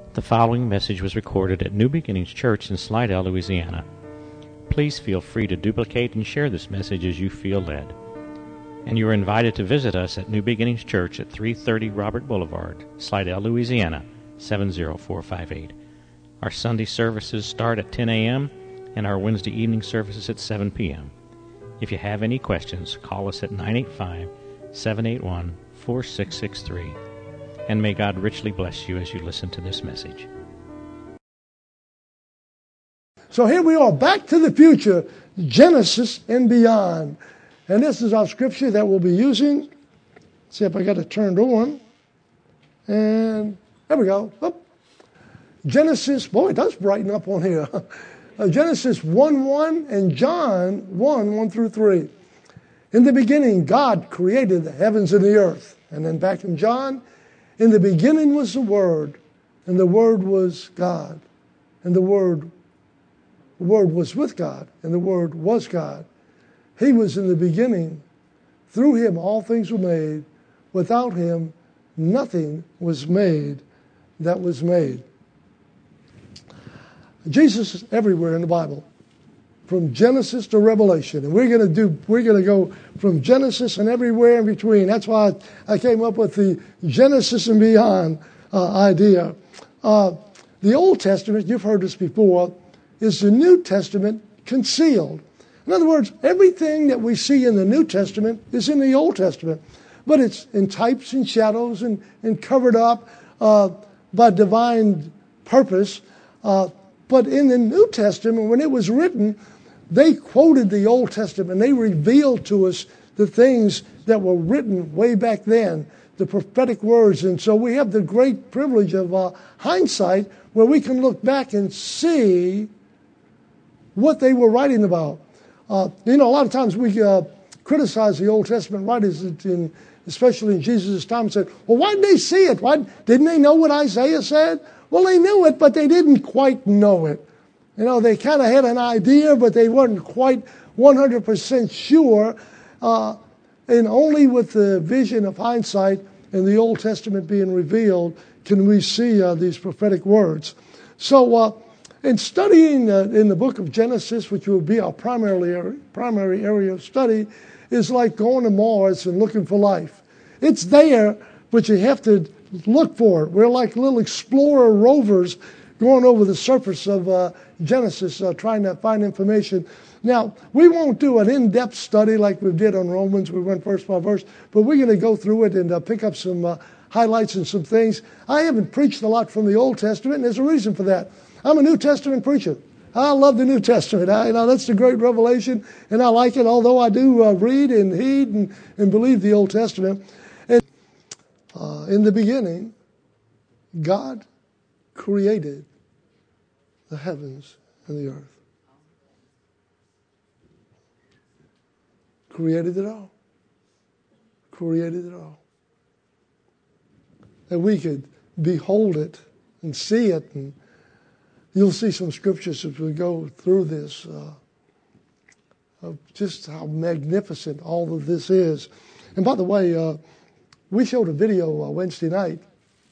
The following message was recorded at New Beginnings Church in Slidell, Louisiana. Please feel free to duplicate and share this message as you feel led. And you are invited to visit us at New Beginnings Church at 330 Robert Boulevard, Slidell, Louisiana, 70458. Our Sunday services start at 10 a.m. and our Wednesday evening services at 7 p.m. If you have any questions, call us at 985-781-4663. And may God richly bless you as you listen to this message. So here we are, back to the future, Genesis and beyond. And this is our scripture that we'll be using. Let's see if I got it turned on. And there we go. Oop. Genesis, boy, it does brighten up on here. Genesis 1:1 and John 1:1 through 3. In the beginning, God created the heavens and the earth. And then back in John, in the beginning was the Word, and the Word was God. And the Word was with God, and the Word was God. He was in the beginning. Through Him all things were made. Without Him nothing was made that was made. Jesus is everywhere in the Bible, from Genesis to Revelation. And we're going to go from Genesis and everywhere in between. That's why I came up with the Genesis and beyond idea. The Old Testament, you've heard this before, is the New Testament concealed. In other words, everything that we see in the New Testament is in the Old Testament. But it's in types and shadows and covered up by divine purpose. But in the New Testament, when it was written, they quoted the Old Testament. They revealed to us the things that were written way back then, the prophetic words. And so we have the great privilege of hindsight, where we can look back and see what they were writing about. A lot of times we criticize the Old Testament writers, especially in Jesus' time, and said, well, why did they see it? Why didn't they know what Isaiah said? Well, they knew it, but they didn't quite know it. They kind of had an idea, but they weren't quite 100% sure. And only with the vision of hindsight and the Old Testament being revealed can we see these prophetic words. So in studying in the book of Genesis, which will be our primary area of study, is like going to Mars and looking for life. It's there, but you have to look for it. We're like little explorer rovers going over the surface of Genesis, trying to find information. Now, we won't do an in-depth study like we did on Romans. We went verse by verse, but we're going to go through it and pick up some highlights and some things. I haven't preached a lot from the Old Testament, and there's a reason for that. I'm a New Testament preacher. I love the New Testament. That's the great revelation, and I like it, although I do read and heed and believe the Old Testament. And in the beginning, God created the heavens and the earth. Created it all. Created it all. And we could behold it and see it. And you'll see some scriptures as we go through this of just how magnificent all of this is. And by the way, we showed a video Wednesday night.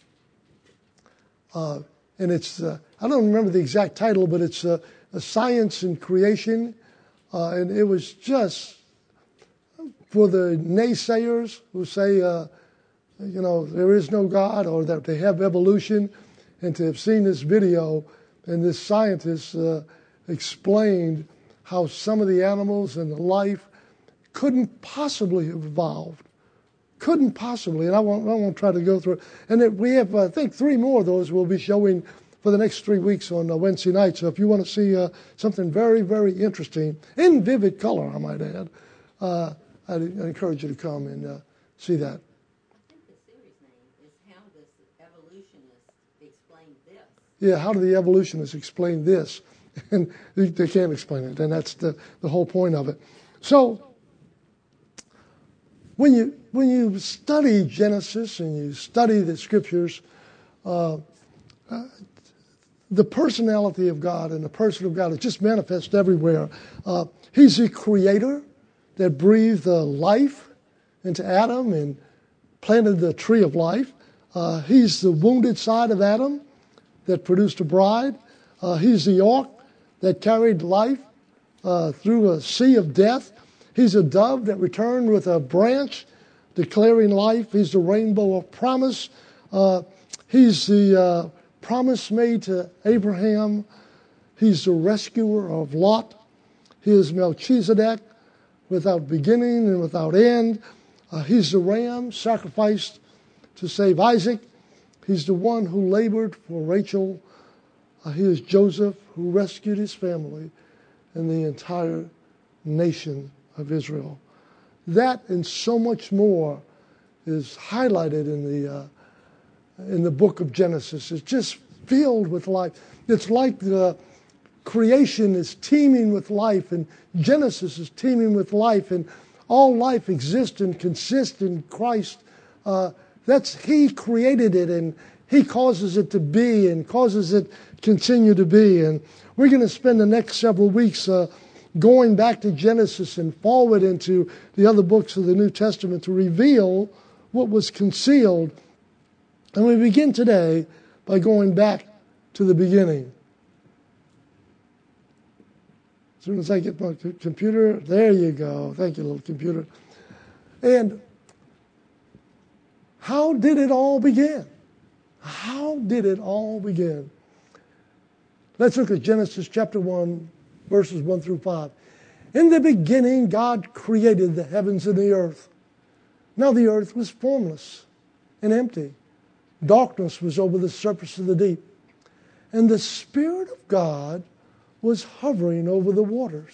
And it's, I don't remember the exact title, but it's a Science and Creation. And it was just for the naysayers who say, there is no God, or that they have evolution, and to have seen this video, and this scientist explained how some of the animals and the life couldn't possibly have evolved. Couldn't possibly, and I won't try to go through it. And we have, I think, 3 more of those we'll be showing for the next 3 weeks on Wednesday night. So if you want to see something very, very interesting, in vivid color, I might add, I'd encourage you to come and see that. I think the series name is How Does the Evolutionist Explain This? Yeah, how do the evolutionists explain this? And they can't explain it, and that's the whole point of it. So when you study Genesis and you study the scriptures, the personality of God and the person of God is just manifest everywhere. He's the creator that breathed life into Adam and planted the tree of life. He's the wounded side of Adam that produced a bride. He's the ark that carried life through a sea of death. He's a dove that returned with a branch declaring life. He's the rainbow of promise. He's the promise made to Abraham. He's the rescuer of Lot. He is Melchizedek, without beginning and without end. He's the ram sacrificed to save Isaac. He's the one who labored for Rachel. He is Joseph, who rescued his family and the entire nation of Israel. That and so much more is highlighted in the book of Genesis. It's just filled with life. It's like the creation is teeming with life, and Genesis is teeming with life, and all life exists and consists in Christ. He created it, and He causes it to be, and causes it continue to be. And we're going to spend the next several weeks going back to Genesis and forward into the other books of the New Testament to reveal what was concealed. And we begin today by going back to the beginning. As soon as I get my computer, there you go. Thank you, little computer. And how did it all begin? How did it all begin? Let's look at Genesis chapter 1, verses 1 through 5. In the beginning, God created the heavens and the earth. Now the earth was formless and empty. Darkness was over the surface of the deep. And the Spirit of God was hovering over the waters.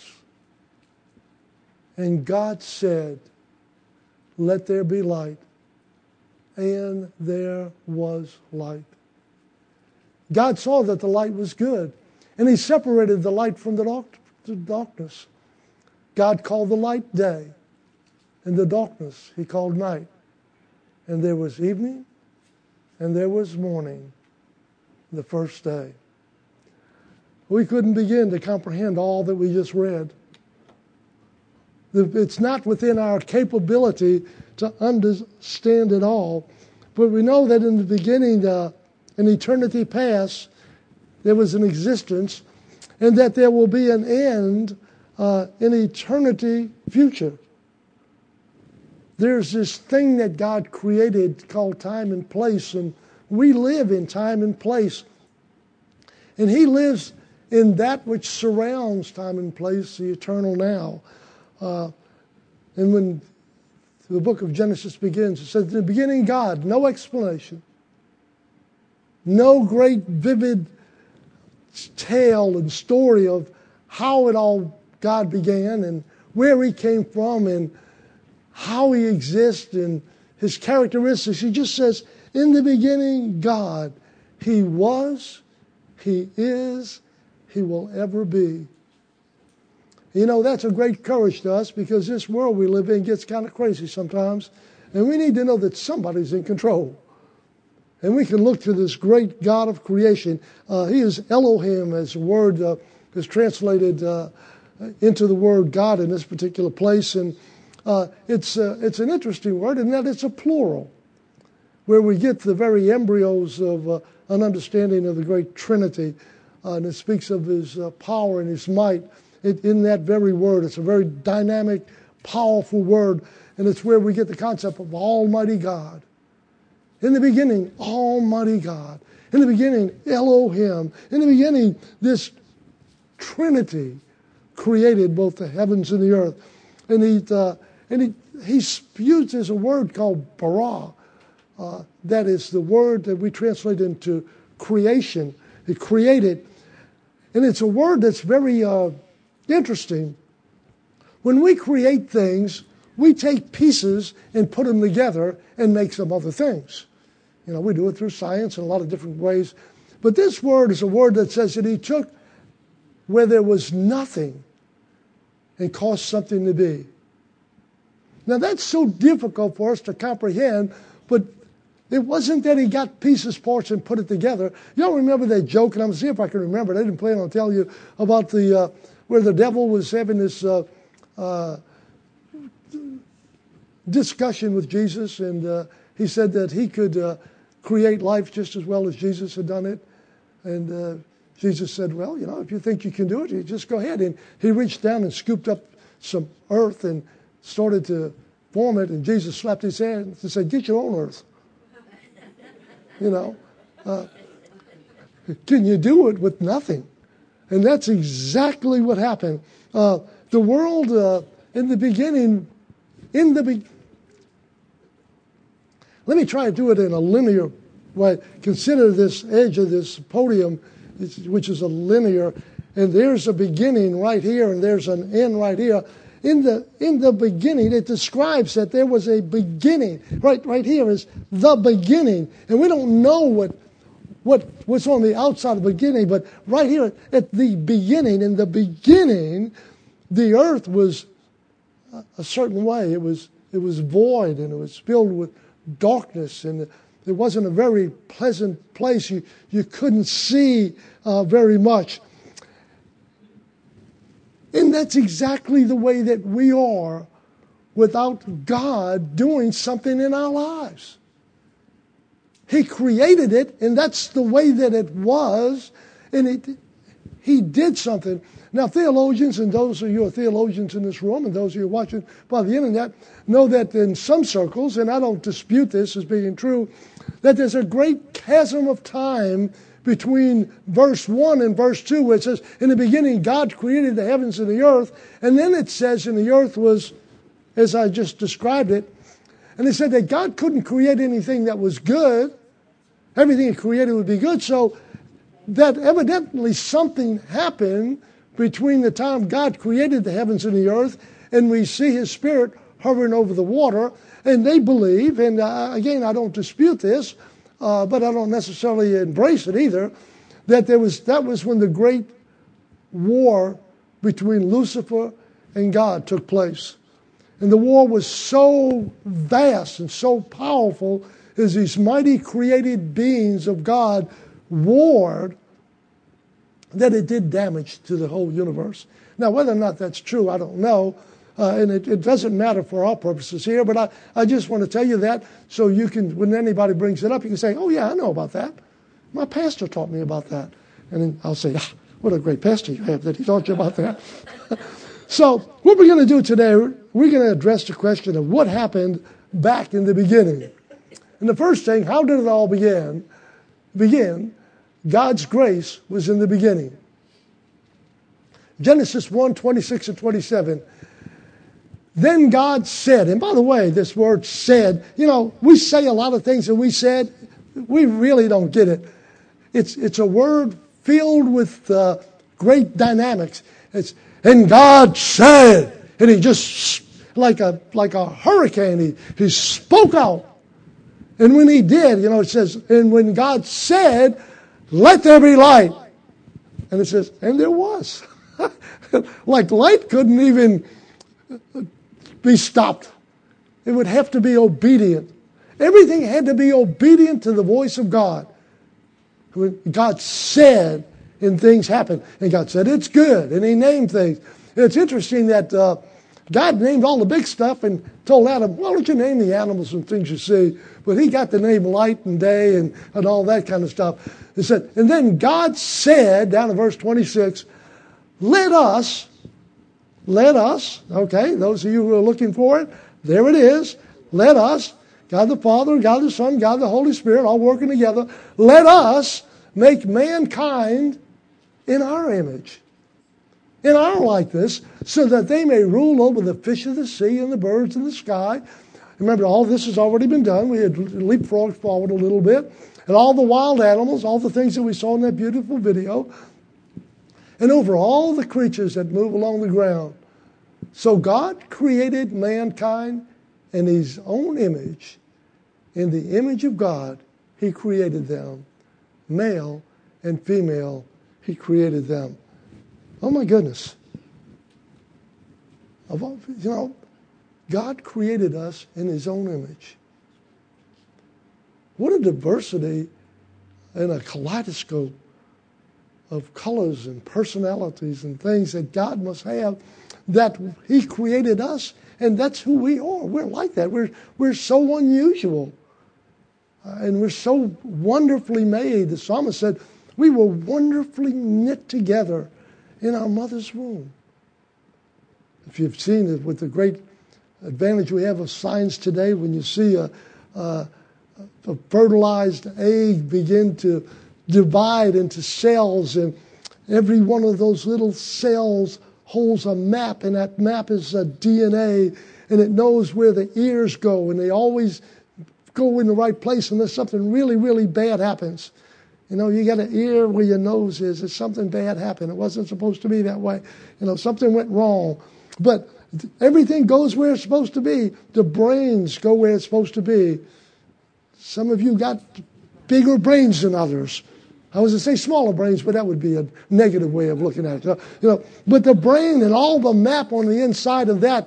And God said, "Let there be light." And there was light. God saw that the light was good, and He separated the light from the darkness. God called the light day, and the darkness He called night. And there was evening, and there was morning, the first day. We couldn't begin to comprehend all that we just read. It's not within our capability to understand it all. But we know that in the beginning, in eternity past, there was an existence, and that there will be an end in eternity future. There's this thing that God created called time and place, and we live in time and place. And He lives in that which surrounds time and place, the eternal now. And when the book of Genesis begins, it says, in the beginning God, no explanation, no great vivid tale and story of how it all God began and where He came from and how He exists and His characteristics. He just says, in the beginning God, He was, He is, He will ever be. You know, that's a great courage to us, because this world we live in gets kind of crazy sometimes. And we need to know that somebody's in control. And we can look to this great God of creation. He is Elohim, as the word is translated into the word God in this particular place. And it's an interesting word in that it's a plural, where we get the very embryos of an understanding of the great Trinity. And it speaks of His power and His might. In that very word. It's a very dynamic, powerful word, and it's where we get the concept of Almighty God. In the beginning, Almighty God. In the beginning, Elohim. In the beginning, this Trinity created both the heavens and the earth. And he uses a word called bara. That is the word that we translate into creation. He created. And it's a word that's very interesting. When we create things, we take pieces and put them together and make some other things. You know, we do it through science in a lot of different ways. But this word is a word that says that He took where there was nothing and caused something to be. Now that's so difficult for us to comprehend, but it wasn't that He got pieces, parts, and put it together. Y'all remember that joke, and I'm going to see if I can remember it. I didn't plan on telling you about the where the devil was having this discussion with Jesus, and he said that he could create life just as well as Jesus had done it. And Jesus said, well, if you think you can do it, you just go ahead. And he reached down and scooped up some earth and started to form it. And Jesus slapped his hand and said, get your own earth. Can you do it with nothing? And that's exactly what happened. The world in the beginning, let me try to do it in a linear way. Consider this edge of this podium, which is a linear, and there's a beginning right here, and there's an end right here. In the beginning, it describes that there was a beginning. Right here is the beginning, and we don't know what's on the outside of the beginning, but right here at the beginning, in the beginning, the earth was a certain way. It was void, and it was filled with darkness, and it wasn't a very pleasant place. You couldn't see very much. And that's exactly the way that we are without God doing something in our lives. He created it, and that's the way that it was, and He did something. Now, theologians, and those of you who are theologians in this room, and those of you who are watching by the internet, know that in some circles, and I don't dispute this as being true, that there's a great chasm of time between verse 1 and verse 2, where it says, in the beginning God created the heavens and the earth, and then it says, and the earth was, as I just described it, and it said that God couldn't create anything that was good. Everything He created would be good, so that evidently something happened between the time God created the heavens and the earth, and we see His Spirit hovering over the water, and they believe, and again, I don't dispute this, but I don't necessarily embrace it either, that was when the great war between Lucifer and God took place. And the war was so vast and so powerful as these mighty created beings of God warred, that it did damage to the whole universe. Now, whether or not that's true, I don't know. And it doesn't matter for our purposes here, but I just want to tell you that so you can, when anybody brings it up, you can say, oh yeah, I know about that. My pastor taught me about that. And then I'll say, what a great pastor you have that he taught you about that. So what we're going to do today, we're going to address the question of what happened back in the beginning. And the first thing, how did it all begin? God's grace was in the beginning. Genesis 1, 26 and 27. Then God said, and by the way, this word said, we say a lot of things that we said, we really don't get it. It's a word filled with great dynamics. And God said, and He just, like a hurricane, He spoke out. And when He did, it says, and when God said, let there be light. And it says, and there was. Like light couldn't even be stopped. It would have to be obedient. Everything had to be obedient to the voice of God. When God said, and things happened. And God said, it's good. And He named things. And it's interesting that God named all the big stuff and told Adam, why don't you name the animals and things you see? But He got to name light and day and all that kind of stuff. He said, and then God said, down in verse 26, let us, okay, those of you who are looking for it, there it is. Let us, God the Father, God the Son, God the Holy Spirit, all working together. Let us make mankind in our image, in our likeness, so that they may rule over the fish of the sea and the birds in the sky. Remember, all this has already been done. We had leapfrogged forward a little bit. And all the wild animals, all the things that we saw in that beautiful video. And over all the creatures that move along the ground. So God created mankind in His own image. In the image of God, He created them. Male and female, He created them. Oh my goodness. God created us in His own image. What a diversity and a kaleidoscope of colors and personalities and things that God must have, that He created us, and that's who we are. We're like that. We're so unusual. And we're so wonderfully made. The psalmist said, We were wonderfully knit together in our mother's womb. If you've seen it with the great advantage we have of science today, when you see a fertilized egg begin to divide into cells, and every one of those little cells holds a map, and that map is a DNA, and it knows where the ears go, and they always go in the right place unless something really, really bad happens. You know, you got an ear where your nose is. If something bad happened, it wasn't supposed to be that way. You know, something went wrong. But everything goes where it's supposed to be. The brains go where it's supposed to be. Some of you got bigger brains than others. I was going to say smaller brains, but that would be a negative way of looking at it. You know, but the brain and all the map on the inside of that,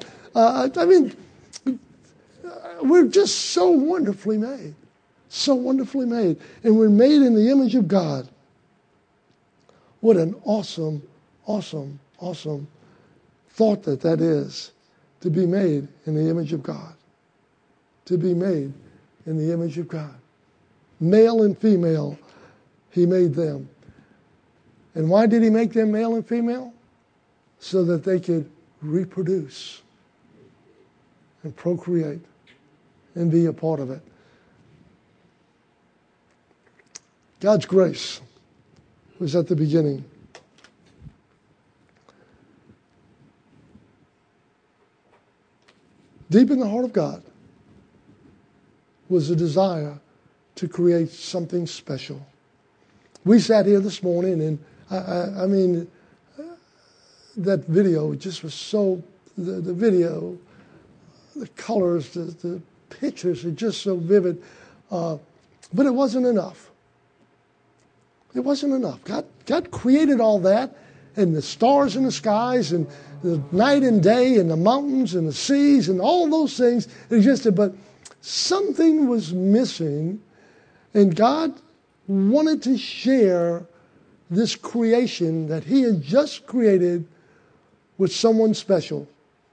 we're just so wonderfully made. So wonderfully made. And we're made in the image of God. What an awesome, awesome, awesome thought that is, to be made in the image of God. To be made in the image of God. Male and female, he made them. And why did he make them male and female? So that they could reproduce and procreate and be a part of it. God's grace was at the beginning. Deep in the heart of God was a desire to create something special. We sat here this morning, and I mean, that video just was so, the video, the colors, the pictures are just so vivid. But it wasn't enough. It wasn't enough. God created all that, and the stars in the skies, and the night and day, and the mountains and the seas, and all those things existed. But something was missing, and God wanted to share this creation that he had just created with someone special.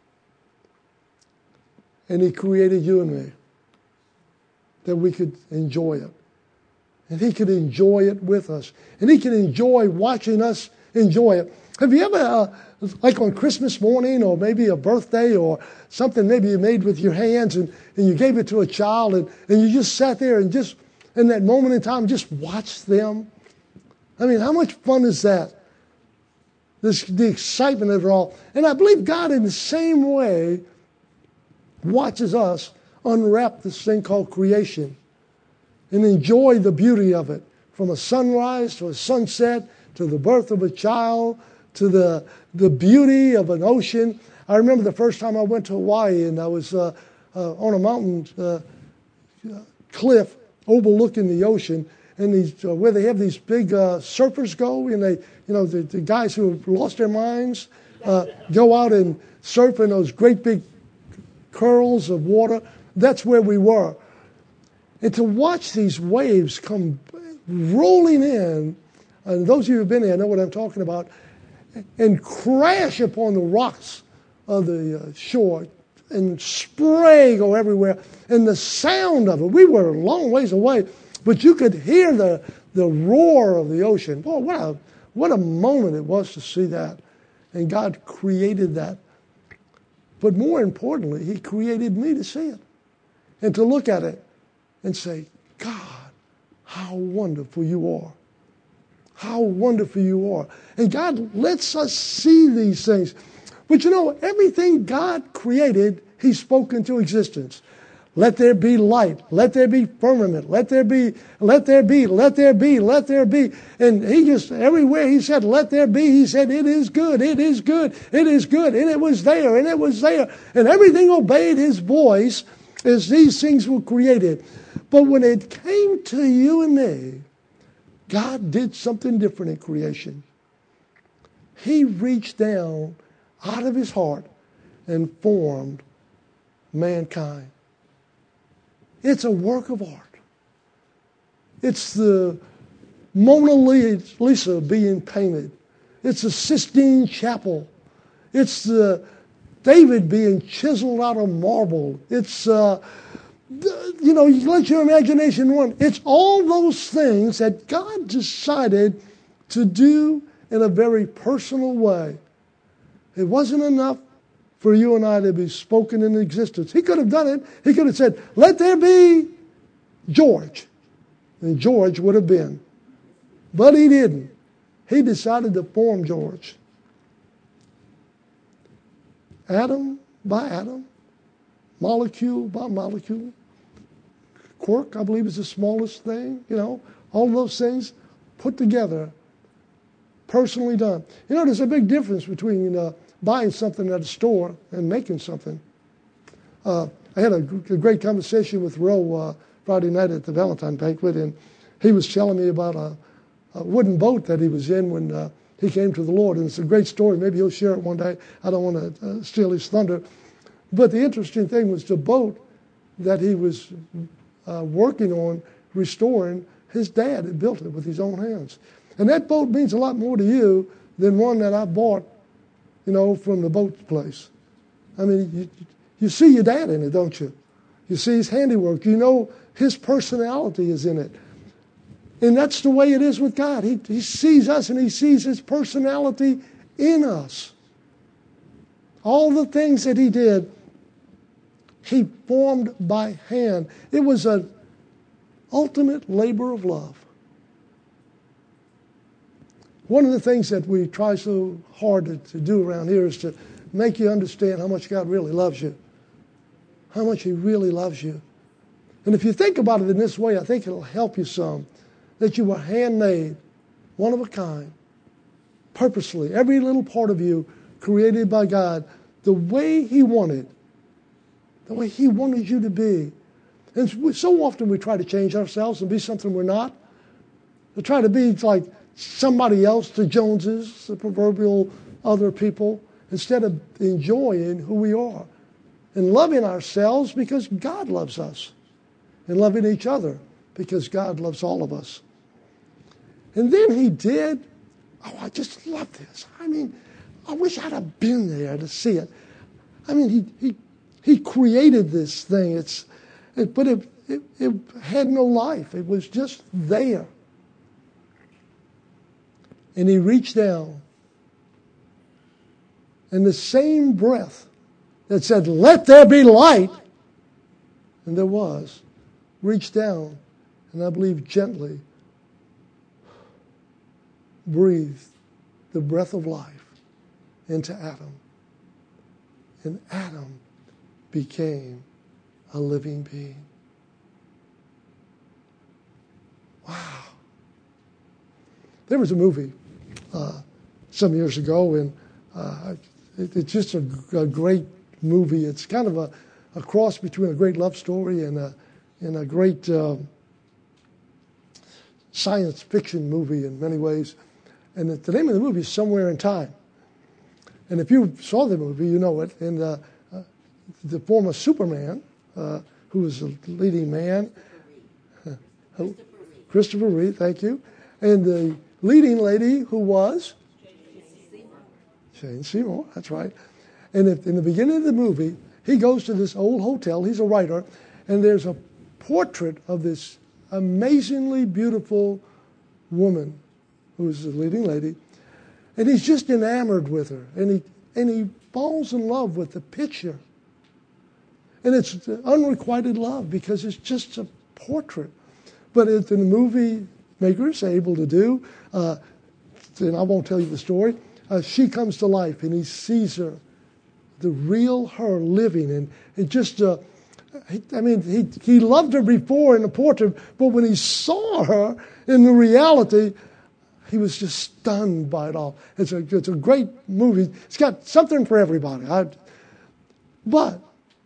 And he created you and me, that we could enjoy it. And he could enjoy it with us. And he can enjoy watching us enjoy it. Have you ever, like on Christmas morning, or maybe a birthday, or something maybe you made with your hands, and you gave it to a child, and you just sat there and just, in that moment in time, just watched them? I mean, how much fun is that? The excitement of it all. And I believe God, in the same way, watches us unwrap this thing called creation and enjoy the beauty of it, from a sunrise to a sunset to the birth of a child to the beauty of an ocean. I remember the first time I went to Hawaii, and I was on a mountain cliff overlooking the ocean, and where they have these big surfers go, and they, the guys who have lost their minds go out and surf in those great big curls of water. That's where we were. And to watch these waves come rolling in, and those of you who have been there know what I'm talking about, and crash upon the rocks of the shore, and spray go everywhere, and the sound of it. We were a long ways away, but you could hear the roar of the ocean. Boy, what a moment it was to see that. And God created that. But more importantly, he created me to see it and to look at it and say, God, how wonderful you are. How wonderful you are. And God lets us see these things. But everything God created, he spoke into existence. Let there be light. Let there be firmament. Let there be, let there be, let there be, let there be. And he just, everywhere he said, let there be, he said, it is good, it is good, it is good. And it was there, and it was there. And everything obeyed his voice as these things were created. But when it came to you and me, God did something different in creation. He reached down out of his heart and formed mankind. It's a work of art. It's the Mona Lisa being painted. It's the Sistine Chapel. It's the David being chiseled out of marble. It's You let your imagination run. It's all those things that God decided to do in a very personal way. It wasn't enough for you and I to be spoken into existence. He could have done it. He could have said, let there be George. And George would have been. But he didn't. He decided to form George. Atom by atom, molecule by molecule. Quark, I believe, is the smallest thing. All of those things put together, personally done. There's a big difference between buying something at a store and making something. I had a great conversation with Roe Friday night at the Valentine banquet, and he was telling me about a wooden boat that he was in when he came to the Lord. And it's a great story. Maybe he'll share it one day. I don't want to steal his thunder. But the interesting thing was the boat that he was working on restoring, his dad had built it with his own hands. And that boat means a lot more to you than one that I bought, from the boat place. I mean, you see your dad in it, don't you? You see his handiwork. His personality is in it. And that's the way it is with God. He sees us and he sees his personality in us. All the things that he did, he formed by hand. It was an ultimate labor of love. One of the things that we try so hard to do around here is to make you understand how much God really loves you. How much he really loves you. And if you think about it in this way, I think it'll help you some. That you were handmade, one of a kind, purposely. Every little part of you created by God the way he wanted you to be. And so often we try to change ourselves and be something we're not. We try to be like somebody else, the Joneses, the proverbial other people, instead of enjoying who we are and loving ourselves because God loves us, and loving each other because God loves all of us. And then he did, I just love this. I mean, I wish I'd have been there to see it. I mean, he created this thing. But it had no life. It was just there. And he reached down, and the same breath that said, let there be light, and there was, reached down, and I believe gently breathed the breath of life into Adam. And Adam became a living being. Wow. There was a movie some years ago, and it's just a great movie. It's kind of a cross between a great love story and a great science fiction movie in many ways. And the name of the movie is Somewhere in Time. And if you saw the movie, you know it. And the former Superman, who was the leading man, Christopher Reeve, thank you. And the leading lady who was? Jane Seymour, that's right. And in the beginning of the movie, he goes to this old hotel. He's a writer. And there's a portrait of this amazingly beautiful woman who's the leading lady. And he's just enamored with her. And he falls in love with the picture. And it's unrequited love because it's just a portrait. But if the movie makers are able to do, and I won't tell you the story, she comes to life and he sees her, the real her living. And it just, he loved her before in the portrait, but when he saw her in the reality, he was just stunned by it all. It's a great movie. It's got something for everybody. But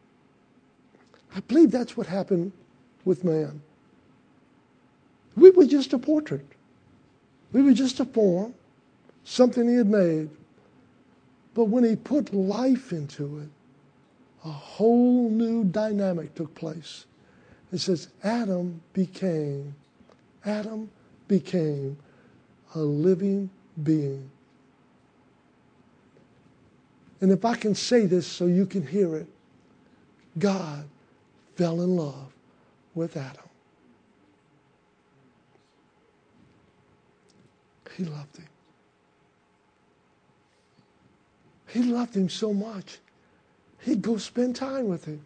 I believe that's what happened with man. We were just a portrait. We were just a form, something he had made. But when he put life into it, a whole new dynamic took place. It says Adam became a living being. And if I can say this so you can hear it, God fell in love with Adam. He loved him. He loved him so much, he'd go spend time with him.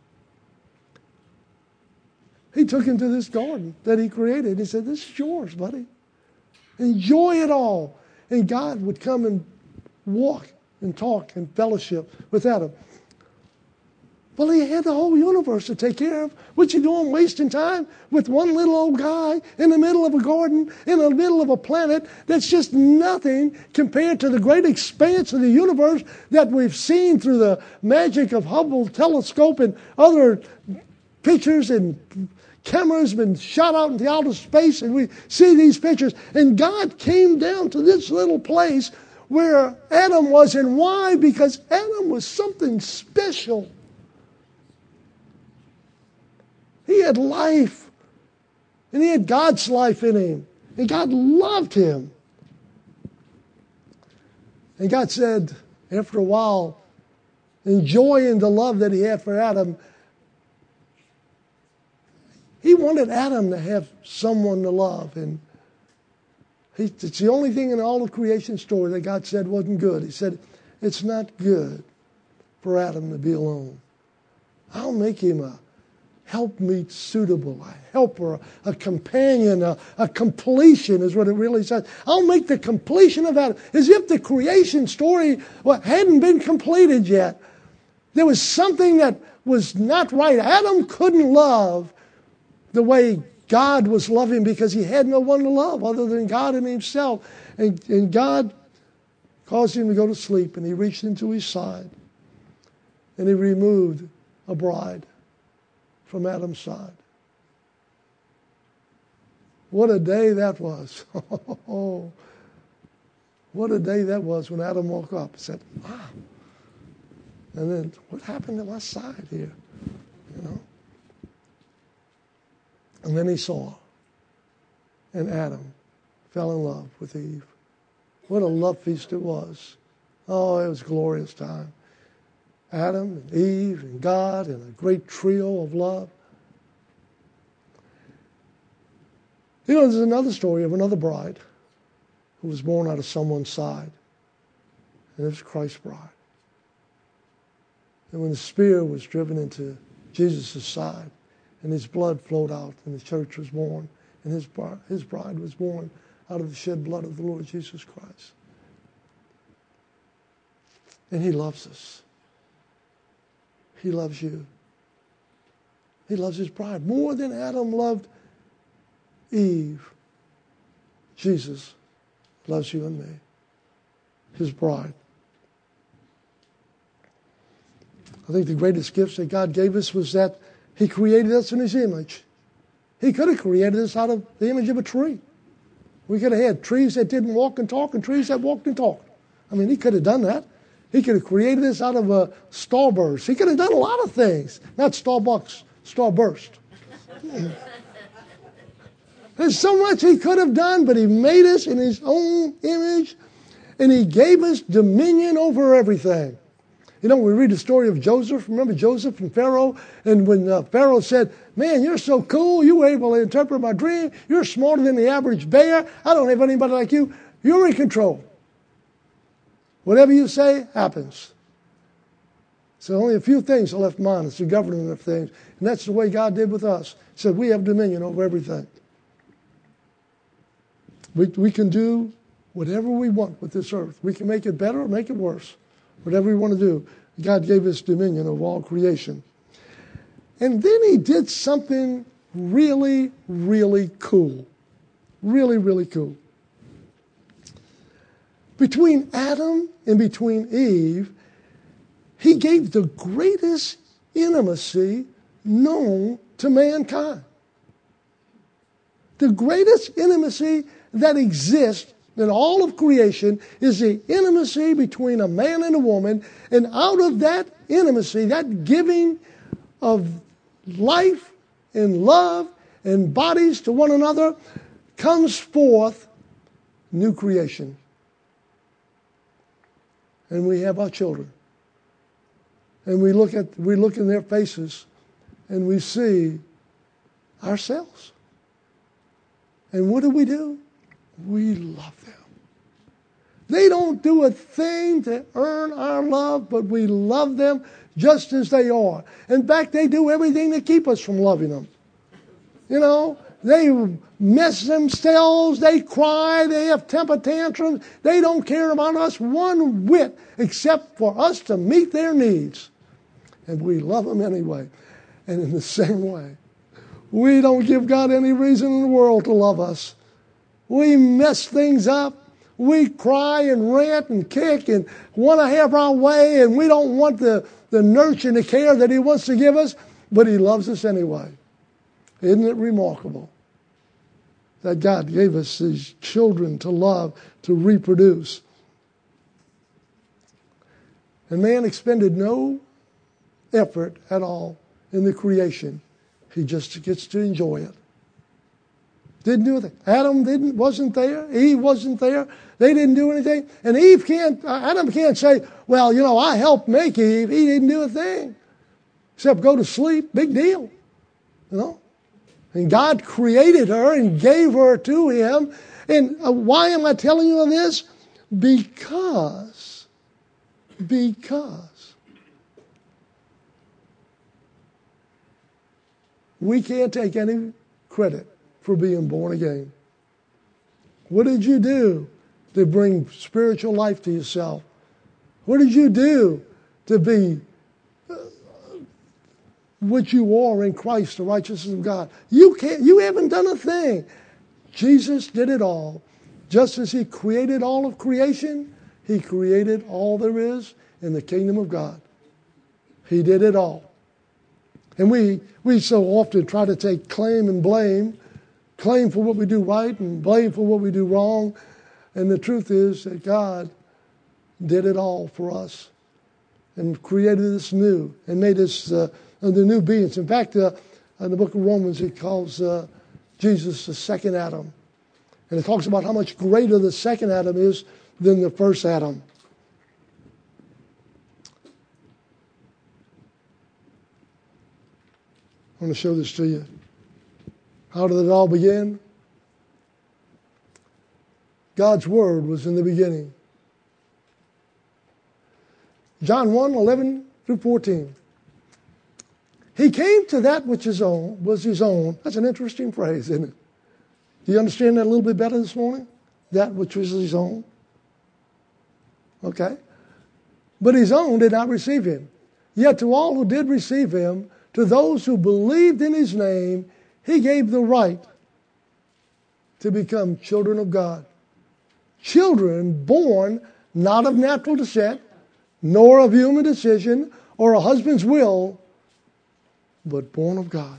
He took him to this garden that he created. He said, this is yours, buddy. Enjoy it all. And God would come and walk and talk and fellowship with Adam. Well, he had the whole universe to take care of. What you doing wasting time with one little old guy in the middle of a garden, in the middle of a planet that's just nothing compared to the great expanse of the universe that we've seen through the magic of Hubble telescope and other pictures and cameras been shot out into outer space, and we see these pictures. And God came down to this little place where Adam was. And why? Because Adam was something special. He had life. And he had God's life in him. And God loved him. And God said, after a while, enjoying the love that he had for Adam, he wanted Adam to have someone to love. And it's the only thing in all of creation story that God said wasn't good. He said, it's not good for Adam to be alone. I'll make him a helpmeet suitable, a helper, a companion, a completion is what it really says. I'll make the completion of Adam. As if the creation story hadn't been completed yet. There was something that was not right. Adam couldn't love the way God was loving because he had no one to love other than God and himself. And God caused him to go to sleep, and he reached into his side and he removed a bride from Adam's side. What a day that was. Oh, what a day that was when Adam woke up and said, wow. And then, what happened to my side here? You know? And then he saw, and Adam fell in love with Eve. What a love feast it was. Oh, it was a glorious time. Adam and Eve and God and a great trio of love. You know, there's another story of another bride who was born out of someone's side. And it was Christ's bride. And when the spear was driven into Jesus' side and his blood flowed out and the church was born and his bride was born out of the shed blood of the Lord Jesus Christ. And he loves us. He loves you. He loves his bride more than Adam loved Eve. Jesus loves you and me, his bride. I think the greatest gifts that God gave us was that he created us in his image. He could have created us out of the image of a tree. We could have had trees that didn't walk and talk and trees that walked and talked. I mean, he could have done that. He could have created us out of a starburst. He could have done a lot of things. Not Starbucks, starburst. There's so much he could have done, but he made us in his own image, and he gave us dominion over everything. You know, we read the story of Joseph. Remember Joseph and Pharaoh? And when Pharaoh said, man, you're so cool. You were able to interpret my dream. You're smarter than the average bear. I don't have anybody like you. You're in control. Whatever you say happens. So only a few things are left mine. It's the governing of things. And that's the way God did with us. He said, we have dominion over everything. We can do whatever we want with this earth. We can make it better or make it worse. Whatever we want to do. God gave us dominion over all creation. And then he did something really, really cool. Really, really cool. Between Adam and between Eve, he gave the greatest intimacy known to mankind. The greatest intimacy that exists in all of creation is the intimacy between a man and a woman. And out of that intimacy, that giving of life and love and bodies to one another, comes forth new creation. And we have our children. And we look in their faces and we see ourselves. And what do? We love them. They don't do a thing to earn our love, but we love them just as they are. In fact, they do everything to keep us from loving them. You know, they mess themselves, they cry, they have temper tantrums. They don't care about us one whit except for us to meet their needs. And we love them anyway. And in the same way, we don't give God any reason in the world to love us. We mess things up. We cry and rant and kick and want to have our way, and we don't want the nurture and the care that He wants to give us, but He loves us anyway. Isn't it remarkable that God gave us His children to love, to reproduce? And man expended no effort at all in the creation. He just gets to enjoy it. Didn't do anything. Adam wasn't there. Eve wasn't there. They didn't do anything. And Adam can't say, well, you know, I helped make Eve. He didn't do a thing. Except go to sleep. Big deal. You know? And God created her and gave her to him. And why am I telling you all this? Because we can't take any credit for being born again. What did you do to bring spiritual life to yourself? What did you do to be what you are in Christ, the righteousness of God? You haven't done a thing. Jesus did it all. Just as He created all of creation, He created all there is in the kingdom of God. He did it all. And we so often try to take claim and blame. Claim for what we do right and blame for what we do wrong. And the truth is that God did it all for us and created us new and made us the new beings. In fact, in the book of Romans, He calls Jesus the second Adam. And it talks about how much greater the second Adam is than the first Adam. I want to show this to you. How did it all begin? God's Word was in the beginning. John 1, 11 through 14. He came to that which was His own. That's an interesting phrase, isn't it? Do you understand that a little bit better this morning? That which was His own. Okay. But His own did not receive Him. Yet to all who did receive Him, to those who believed in His name, He gave the right to become children of God. Children born not of natural descent, nor of human decision, or a husband's will, but born of God.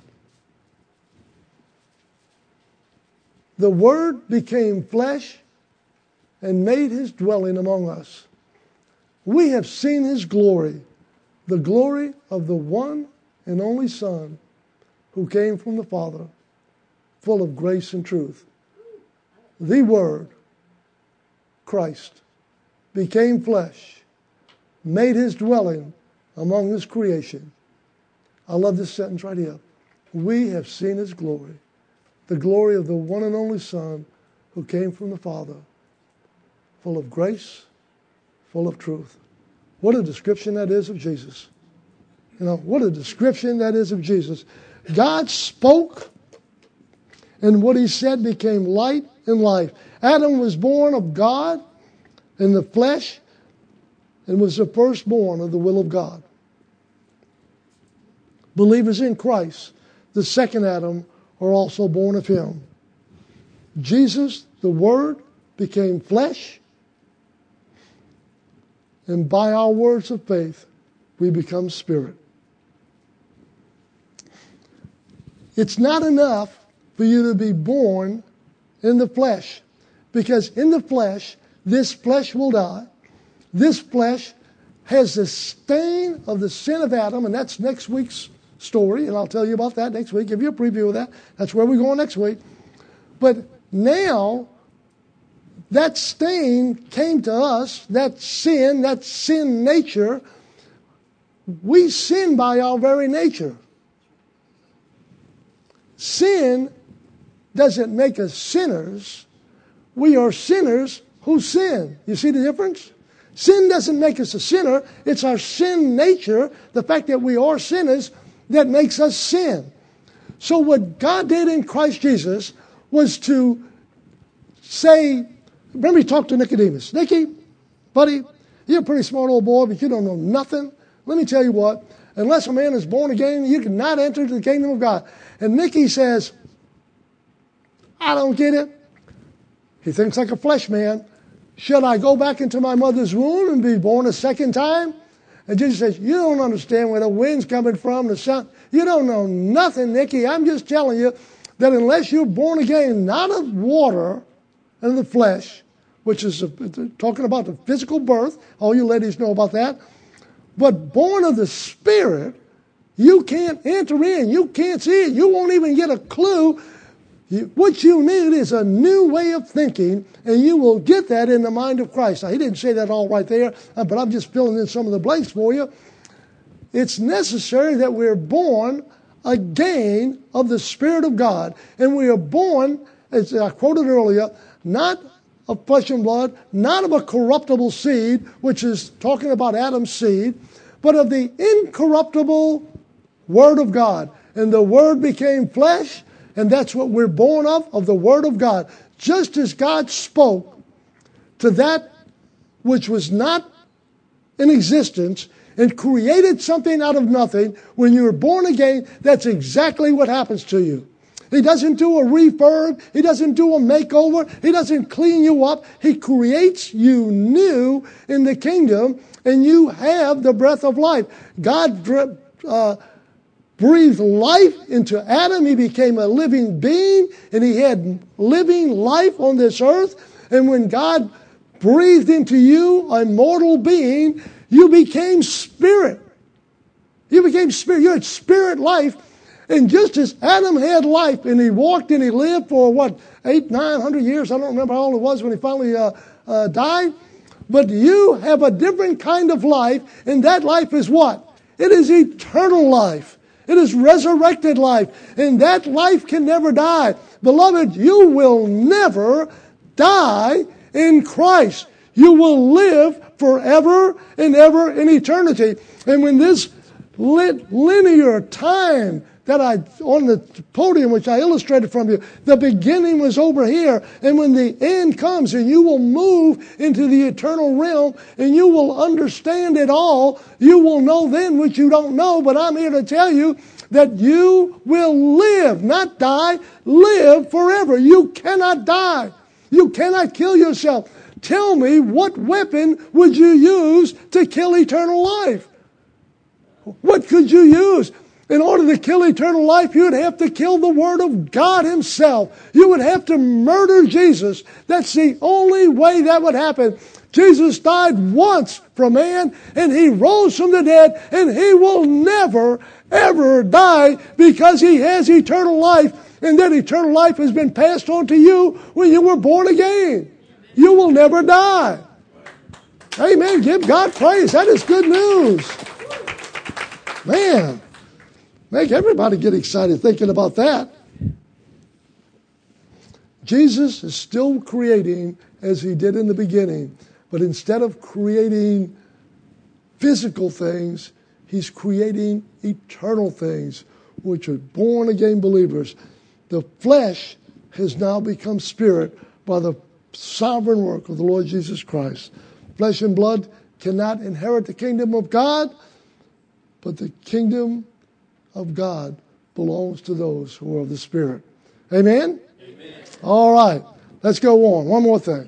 The Word became flesh and made His dwelling among us. We have seen His glory, the glory of the one and only Son, who came from the Father, full of grace and truth. The Word, Christ, became flesh, made His dwelling among His creation. I love this sentence right here. We have seen His glory, the glory of the one and only Son, who came from the Father, full of grace, full of truth. What a description that is of Jesus. You know, what a description that is of Jesus. God spoke, and what He said became light and life. Adam was born of God in the flesh and was the firstborn of the will of God. Believers in Christ, the second Adam, are also born of Him. Jesus, the Word, became flesh, and by our words of faith, we become spirit. It's not enough for you to be born in the flesh, because in the flesh, this flesh will die. This flesh has the stain of the sin of Adam, and that's next week's story, and I'll tell you about that next week, give you a preview of that. That's where we're going next week. But now, that stain came to us, that sin nature. We sin by our very nature. sin doesn't make us sinners. We are sinners who sin. You see the difference? Sin doesn't make us a sinner. It's our sin nature, the fact that we are sinners, that makes us sin. So what God did in Christ Jesus was to say, remember he talked to Nicodemus. Nicky, buddy, you're a pretty smart old boy, but you don't know nothing. Let me tell you what, unless a man is born again, you cannot enter the kingdom of God. And Nicky says, I don't get it. He thinks like a flesh man. Should I go back into my mother's womb and be born a second time? And Jesus says, you don't understand where the wind's coming from, the sun. You don't know nothing, Nicky. I'm just telling you that unless you're born again, not of water and the flesh, which is talking about the physical birth, all you ladies know about that, but born of the Spirit, you can't enter in. You can't see it. You won't even get a clue. What you need is a new way of thinking, and you will get that in the mind of Christ. Now, he didn't say that all right there, but I'm just filling in some of the blanks for you. It's necessary that we're born again of the Spirit of God. And we are born, as I quoted earlier, not of flesh and blood, not of a corruptible seed, which is talking about Adam's seed, but of the incorruptible Word of God. And the Word became flesh, and that's what we're born of the Word of God. Just as God spoke to that which was not in existence and created something out of nothing, when you're born again, that's exactly what happens to you. He doesn't do a refurb. He doesn't do a makeover. He doesn't clean you up. He creates you new in the kingdom, and you have the breath of life. God breathed life into Adam. He became a living being, and he had living life on this earth. And when God breathed into you, a mortal being, you became spirit. You became spirit. You had spirit life. And just as Adam had life, and he walked and he lived for 900 years, I don't remember how old it was when he finally died. But you have a different kind of life, and that life is what? It is eternal life. It is resurrected life, and that life can never die. Beloved, you will never die in Christ. You will live forever and ever in eternity. And when this linear time that on the podium, which I illustrated from you, the beginning was over here. And when the end comes and you will move into the eternal realm and you will understand it all, you will know then what you don't know. But I'm here to tell you that you will live, not die, live forever. You cannot die. You cannot kill yourself. Tell me, what weapon would you use to kill eternal life? What could you use? In order to kill eternal life, you would have to kill the Word of God Himself. You would have to murder Jesus. That's the only way that would happen. Jesus died once for man, and He rose from the dead, and He will never, ever die because He has eternal life, and that eternal life has been passed on to you when you were born again. You will never die. Amen. Give God praise. That is good news. Man. Make everybody get excited thinking about that. Jesus is still creating as He did in the beginning. But instead of creating physical things, He's creating eternal things, which are born-again believers. The flesh has now become spirit by the sovereign work of the Lord Jesus Christ. Flesh and blood cannot inherit the kingdom of God, but the kingdom of God belongs to those who are of the Spirit. Amen? Amen. All right. Let's go on. One more thing.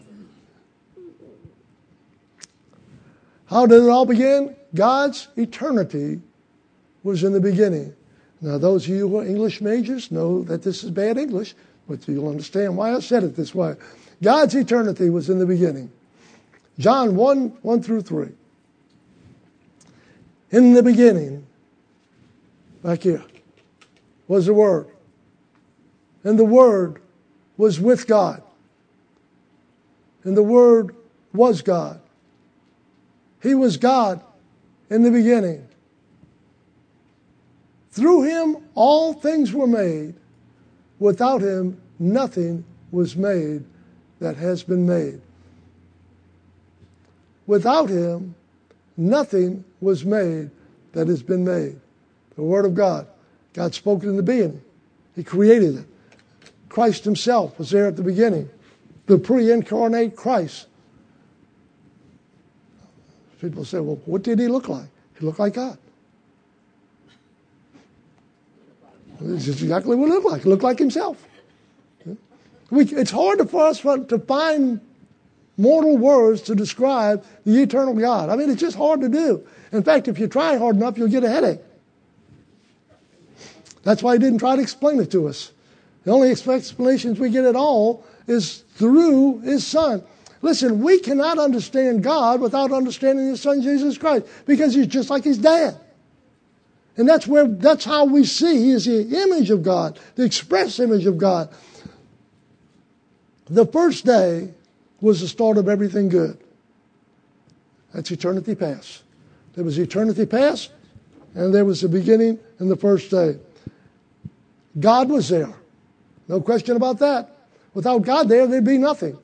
How did it all begin? God's eternity was in the beginning. Now, those of you who are English majors know that this is bad English, but you'll understand why I said it this way. God's eternity was in the beginning. John 1 through 3. In the beginning, back here, was the Word. And the Word was with God. And the Word was God. He was God in the beginning. Through Him all things were made. Without him, nothing was made that has been made. Without him, nothing was made that has been made. The Word of God. God spoke it in the beginning. He created it. Christ himself was there at the beginning. The pre-incarnate Christ. People say, well, what did he look like? He looked like God. This is exactly what he looked like. He looked like himself. It's hard for us to find mortal words to describe the eternal God. I mean, it's just hard to do. In fact, if you try hard enough, you'll get a headache. That's why he didn't try to explain it to us. The only explanations we get at all is through his Son. Listen, we cannot understand God without understanding his Son, Jesus Christ, because he's just like his dad. And that's how we see he is the image of God, the express image of God. The first day was the start of everything good. That's eternity past. There was eternity past, and there was the beginning and the first day. God was there. No question about that. Without God there'd be nothing.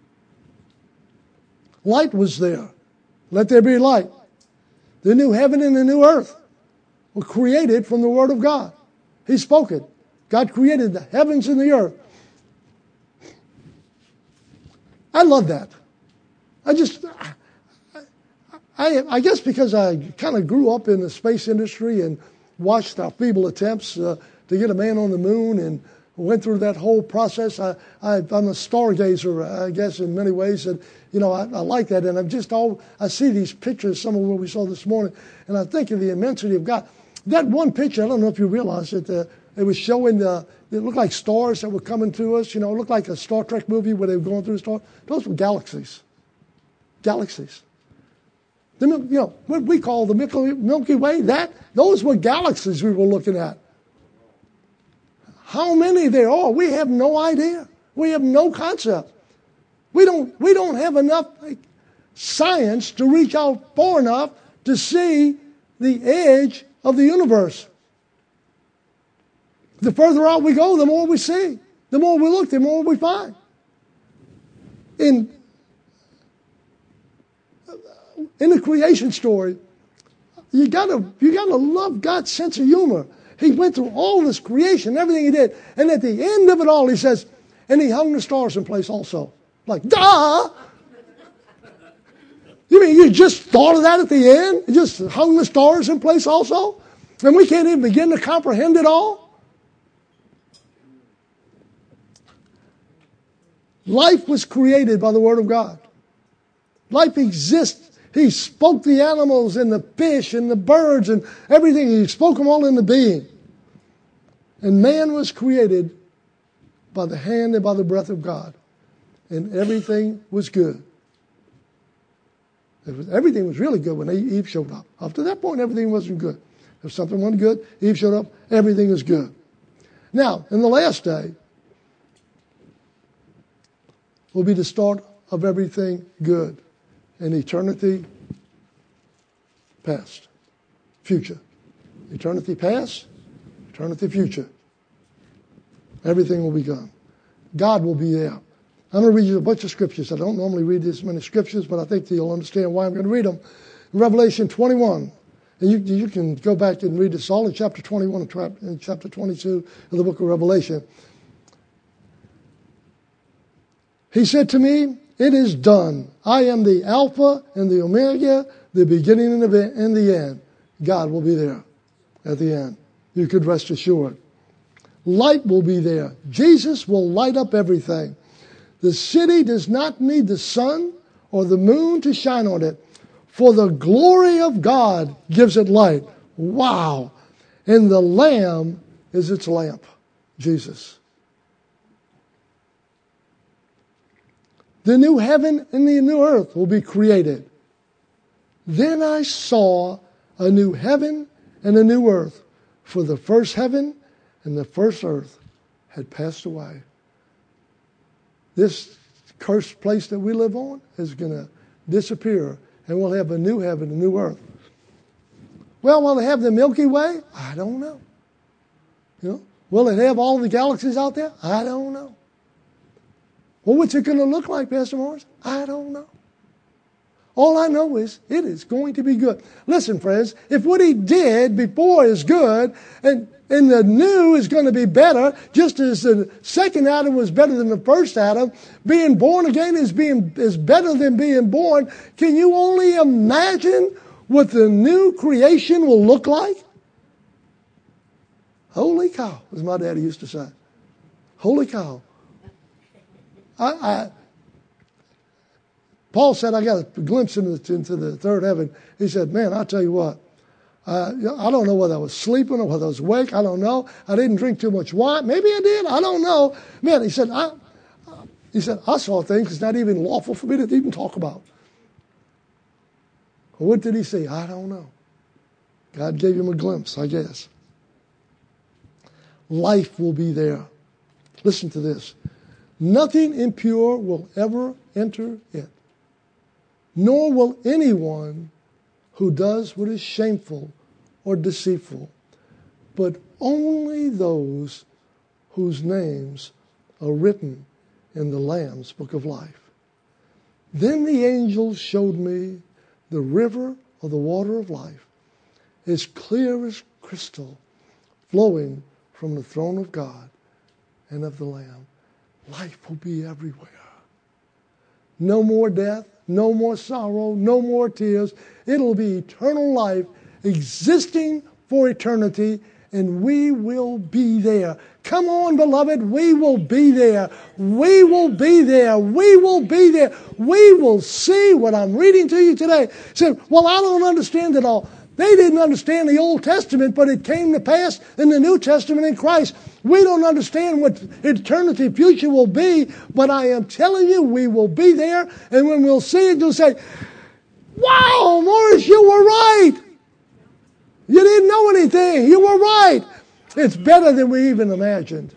Light was there. Let there be light. The new heaven and the new earth were created from the Word of God. He spoke it. God created the heavens and the earth. I love that. I guess because I kind of grew up in the space industry and watched our feeble attempts to get a man on the moon and went through that whole process. I'm a stargazer, I guess, in many ways. And, I like that. And I see these pictures, some of what we saw this morning, and I think of the immensity of God. That one picture, I don't know if you realize it, it was showing, it looked like stars that were coming to us. It looked like a Star Trek movie where they were going through the stars. Those were galaxies. Galaxies. What we call the Milky Way, those were galaxies we were looking at. How many there are, we have no idea. We have no concept. We don't have enough science to reach out far enough to see the edge of the universe. The further out we go, the more we see. The more we look, the more we find. In the creation story, you gotta love God's sense of humor. He went through all this creation, everything he did, and at the end of it all, he says, and he hung the stars in place also. Like, duh! You mean you just thought of that at the end? You just hung the stars in place also? And we can't even begin to comprehend it all? Life was created by the Word of God. Life exists. He spoke the animals and the fish and the birds and everything. He spoke them all into being. And man was created by the hand and by the breath of God. And everything was good. Everything was really good when Eve showed up. Up to that point, everything wasn't good. If something wasn't good, Eve showed up, everything is good. Now, in the last day, will be the start of everything good. In eternity past. Future. Eternity past, eternity future. Everything will be gone. God will be there. I'm going to read you a bunch of scriptures. I don't normally read this many scriptures, but I think you'll understand why I'm going to read them. In Revelation 21, and you can go back and read this all in chapter 21 and chapter 22 of the book of Revelation. He said to me, it is done. I am the Alpha and the Omega, the beginning and the end. God will be there at the end. You could rest assured. Light will be there. Jesus will light up everything. The city does not need the sun or the moon to shine on it, for the glory of God gives it light. Wow. And the Lamb is its lamp, Jesus. The new heaven and the new earth will be created. Then I saw a new heaven and a new earth, for the first heaven and the first earth had passed away. This cursed place that we live on is going to disappear, and we'll have a new heaven and a new earth. Well, will they have the Milky Way? I don't know. Will it have all the galaxies out there? I don't know. Well, what's it going to look like, Pastor Morris? I don't know. All I know is it is going to be good. Listen, friends, if what he did before is good, and the new is going to be better, just as the second Adam was better than the first Adam, being born again is better than being born, can you only imagine what the new creation will look like? Holy cow, as my daddy used to say. Holy cow. Paul said, I got a glimpse into the third heaven. He said, man, I'll tell you what. I don't know whether I was sleeping or whether I was awake. I don't know. I didn't drink too much wine. Maybe I did. I don't know. Man, he said, I saw things it's not even lawful for me to even talk about. Well, what did he see? I don't know. God gave him a glimpse, I guess. Life will be there. Listen to this. Nothing impure will ever enter it, nor will anyone who does what is shameful or deceitful, but only those whose names are written in the Lamb's book of life. Then the angel showed me the river of the water of life, as clear as crystal, flowing from the throne of God and of the Lamb. Life will be everywhere. No more death, no more sorrow, no more tears. It'll be eternal life existing for eternity, and we will be there. Come on, beloved, we will be there. We will be there. We will be there. We will see what I'm reading to you today. Say, well, I don't understand it all. They didn't understand the Old Testament, but it came to pass in the New Testament in Christ. We don't understand what eternity future will be, but I am telling you, we will be there. And when we'll see it, you'll say, wow, Morris, you were right. You didn't know anything. You were right. It's better than we even imagined.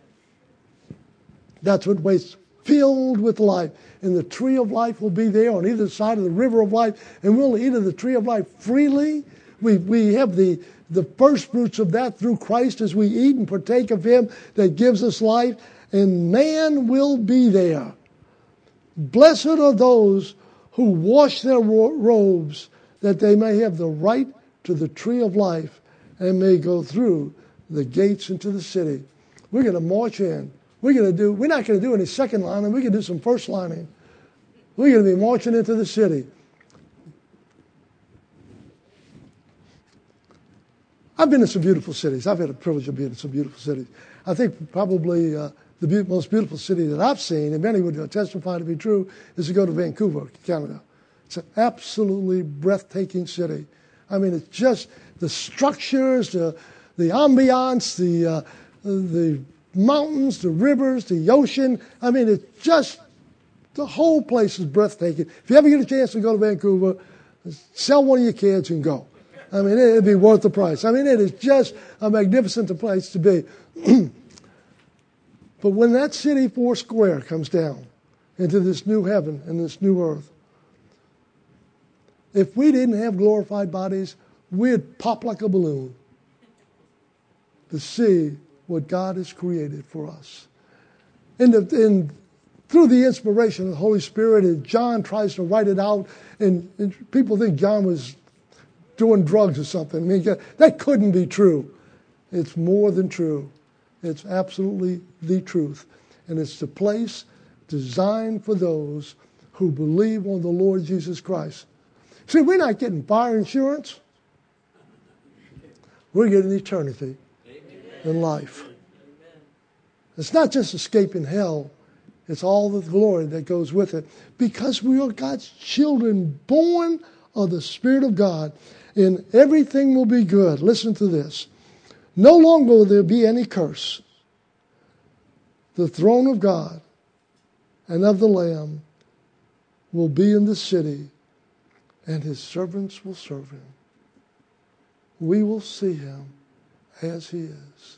That's what waits, filled with life. And the tree of life will be there on either side of the river of life. And we'll eat of the tree of life freely. We have the first fruits of that through Christ as we eat and partake of Him that gives us life. And man will be there. Blessed are those who wash their robes, that they may have the right to the tree of life and may go through the gates into the city. We're going to march in. We're not going to do any second lining. We're going to do some first lining. We're going to be marching into the city. I've been in some beautiful cities. I've had the privilege of being in some beautiful cities. I think probably the most beautiful city that I've seen, and many would testify to be true, is to go to Vancouver, Canada. It's an absolutely breathtaking city. I mean, it's just the structures, the ambiance, the mountains, the rivers, the ocean. I mean, it's just, the whole place is breathtaking. If you ever get a chance to go to Vancouver, sell one of your kids and go. I mean, it'd be worth the price. I mean, it is just a magnificent place to be. But when that city four square comes down into this new heaven and this new earth, if we didn't have glorified bodies, we'd pop like a balloon to see what God has created for us. And through the inspiration of the Holy Spirit, and John tries to write it out, and people think John was doing drugs or something. I mean, that couldn't be true. It's more than true. It's absolutely the truth. And it's the place designed for those who believe on the Lord Jesus Christ. See, we're not getting fire insurance. We're getting eternity in life. It's not just escaping hell. It's all the glory that goes with it. Because we are God's children, born of the Spirit of God, and everything will be good. Listen to this. No longer will there be any curse. The throne of God and of the Lamb will be in the city, and His servants will serve Him. We will see Him as He is.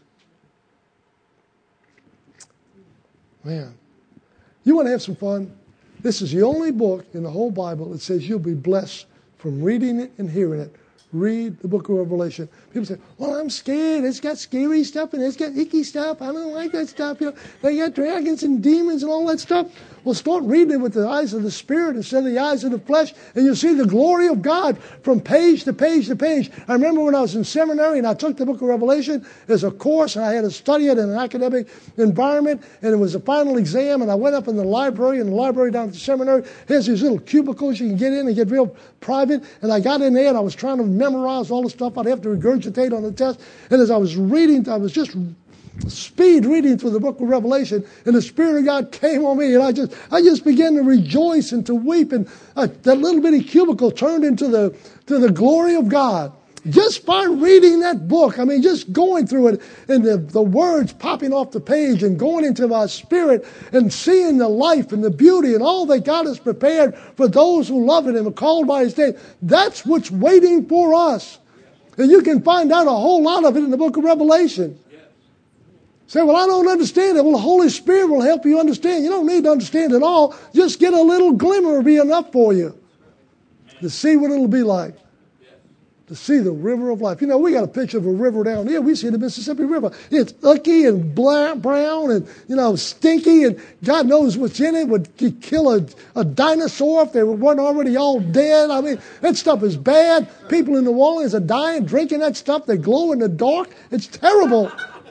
Man, you want to have some fun? This is the only book in the whole Bible that says you'll be blessed from reading it and hearing it Read the book of Revelation. People say, well, I'm scared. It's got scary stuff and it's got icky stuff. I don't like that stuff. You know, they got dragons and demons and all that stuff. Well, start reading it with the eyes of the Spirit instead of the eyes of the flesh, and you'll see the glory of God from page to page to page. I remember when I was in seminary and I took the book of Revelation as a course, and I had to study it in an academic environment, and it was a final exam, and I went up in the library down at the seminary. Here's these little cubicles you can get in and get real private, and I got in there, and I was trying to memorize all the stuff I'd have to regurgitate on the test, and as I was reading, I was just speed reading through the book of Revelation, and the Spirit of God came on me, and I just began to rejoice and to weep, and that little bitty cubicle turned into the glory of God. Just by reading that book, I mean, just going through it, and the words popping off the page and going into my spirit and seeing the life and the beauty and all that God has prepared for those who love Him and are called by His name. That's what's waiting for us. And you can find out a whole lot of it in the book of Revelation. Say, well, I don't understand it. Well, the Holy Spirit will help you understand. You don't need to understand it all. Just get a little glimmer will be enough for you to see what it'll be like. To see the river of life. You know, we got a picture of a river down here. We see the Mississippi River. It's icky and brown and, you know, stinky, and God knows what's in it. Would kill a dinosaur if they weren't already all dead. I mean, that stuff is bad. People in New Orleans are dying, drinking that stuff. They glow in the dark. It's terrible.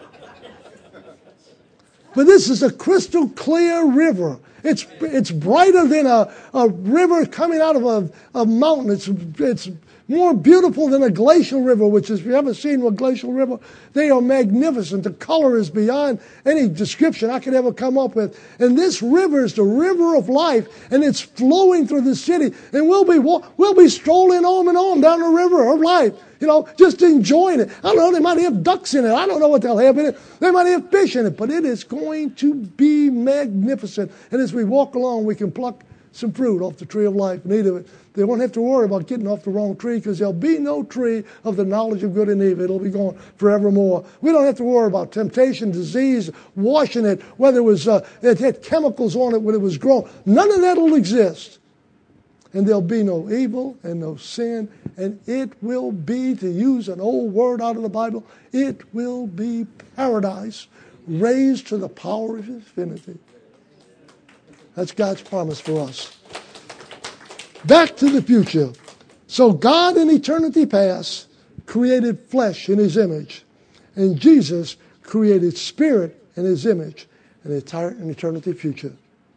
But this is a crystal clear river. It's brighter than a river coming out of a mountain. It's more beautiful than a glacial river, which is, if you ever seen a glacial river, they are magnificent. The color is beyond any description I could ever come up with. And this river is the river of life, and it's flowing through the city. And we'll be strolling on and on down the river of life, you know, just enjoying it. I don't know, they might have ducks in it. I don't know what they'll have in it. They might have fish in it, but it is going to be magnificent. And as we walk along, we can pluck some fruit off the tree of life and eat of it. They won't have to worry about getting off the wrong tree, because there'll be no tree of the knowledge of good and evil. It'll be gone forevermore. We don't have to worry about temptation, disease, washing it, whether it had chemicals on it when it was grown. None of that will exist. And there'll be no evil and no sin. And it will be, to use an old word out of the Bible, it will be paradise raised to the power of infinity. That's God's promise for us. Back to the future. So God in eternity past created flesh in His image. And Jesus created spirit in His image in eternity future.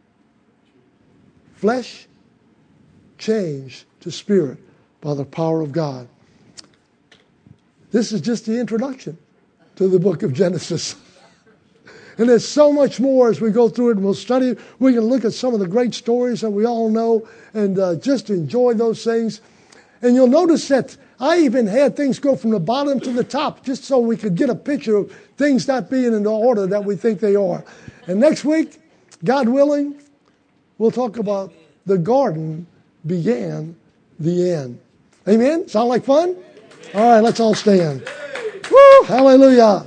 Flesh changed to spirit by the power of God. This is just the introduction to the book of Genesis. And there's so much more as we go through it, and we'll study it. We can look at some of the great stories that we all know and just enjoy those things. And you'll notice that I even had things go from the bottom to the top just so we could get a picture of things not being in the order that we think they are. And next week, God willing, we'll talk about the garden began the end. Amen? Sound like fun? All right, let's all stand. Woo! Hallelujah.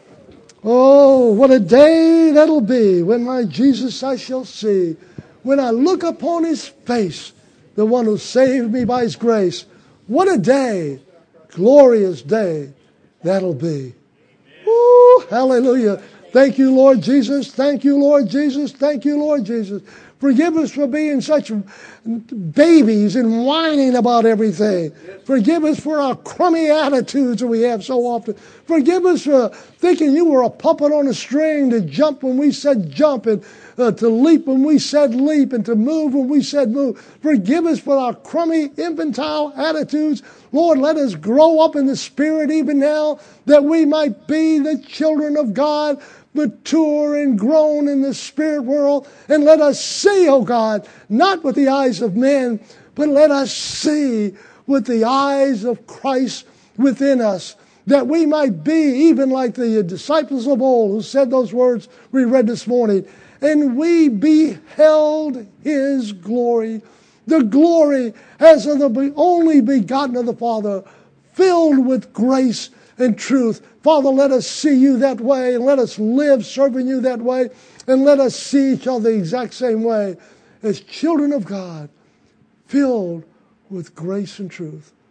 Oh, what a day that'll be when my Jesus I shall see. When I look upon His face, the one who saved me by His grace. What a day, glorious day that'll be. Woo, hallelujah. Thank you, Lord Jesus. Thank you, Lord Jesus. Thank you, Lord Jesus. Forgive us for being such babies and whining about everything. Forgive us for our crummy attitudes that we have so often. Forgive us for thinking you were a puppet on a string to jump when we said jump, and to leap when we said leap, and to move when we said move. Forgive us for our crummy infantile attitudes. Lord, let us grow up in the Spirit even now, that we might be the children of God, mature and grown in the spirit world. And let us see, oh God, not with the eyes of men, but let us see with the eyes of Christ within us, that we might be even like the disciples of old who said those words we read this morning. And we beheld His glory, the glory as of the only begotten of the Father, filled with grace and truth. Father, let us see You that way, and let us live serving You that way, and let us see each other the exact same way as children of God, filled with grace and truth.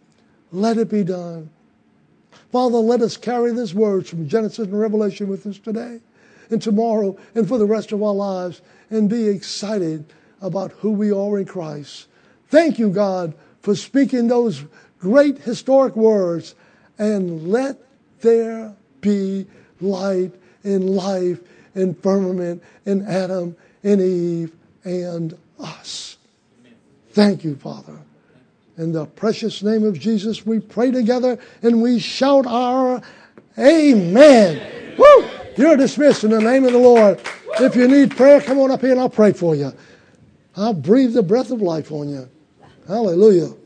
Let it be done. Father, let us carry this words from Genesis and Revelation with us today and tomorrow and for the rest of our lives and be excited about who we are in Christ. Thank you, God, for speaking those great historic words, and let there be light and life and firmament and Adam and Eve and us. Thank you, Father. In the precious name of Jesus, we pray together and we shout our Amen. Woo! You're dismissed in the name of the Lord. If you need prayer, come on up here and I'll pray for you. I'll breathe the breath of life on you. Hallelujah.